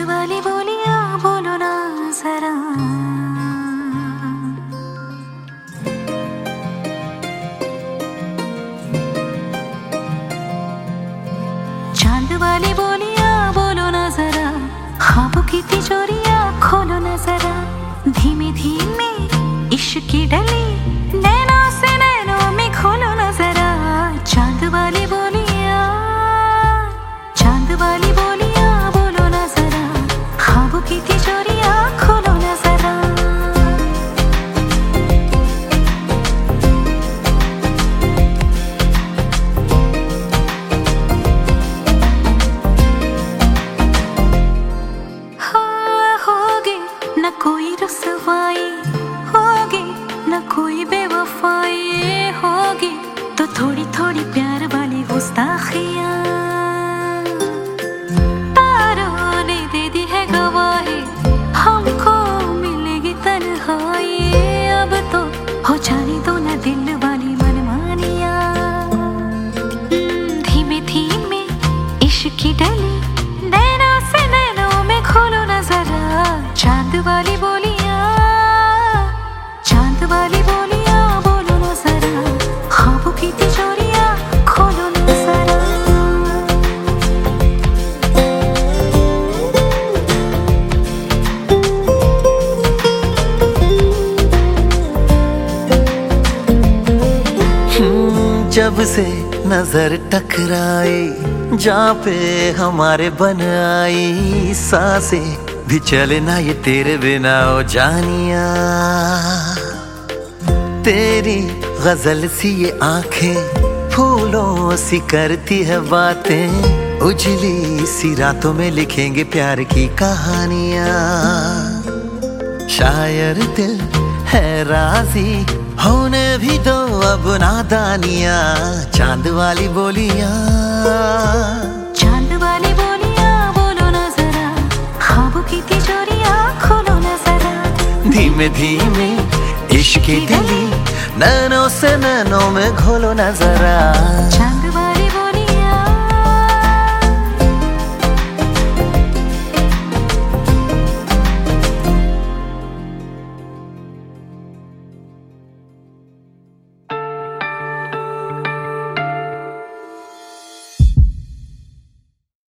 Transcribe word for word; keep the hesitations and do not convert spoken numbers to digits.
वाली बोलिया बोलो ना जरा, चांद वाली बोलिया बोलो ना जरा, ख्वाबों की तिजोरियां खोलो ना जरा। धीमे धीमे इश्क की डली नैनों से नैनों में खोलो ना जरा। चांद वाली बोलिया, चांद वाली बोलिया बोलो ना जरा, ख्वाबों की तिजोरियां खोलो ना जरा। होगी न कोई रुसवाई, होगी न कोई बेवफाई, होगी तो थोड़ी थोड़ी प्यार वाली गुस्ताखियां। तारों ने दे दी है गवाही, हमको मिलेगी तन्हाई। अब तो हो जाने दो ना दिल वाली मनमानियां। धीमे धीमे इश्क की डली नैनों से नैनों में खोलो ना जरा। चांद वाली बोलिया, चांद वाली बोलिया बोलो ना जरा, ख्वाबों की तिजोरियां खोलो ना जरा। जब से नजर टकराए, जहाँ पे हमारे बन आई सांसें भी चले ना ये तेरे बिना ओ जानिया। तेरी गजल सी ये आंखें फूलों सी करती है बातें, उजली सी रातों में लिखेंगे प्यार की कहानियां। शायर दिल है राजी, होने भी दो अब नादानियां। चांद वाली बोलियां, चांद वाली बोलिया बोलो ना जरा, ख्वाबों की तिजोरियां खोलो ना जरा। धीमे धीमे इश्क की डली नैनों से नैनों में घोलो ना जरा। चांद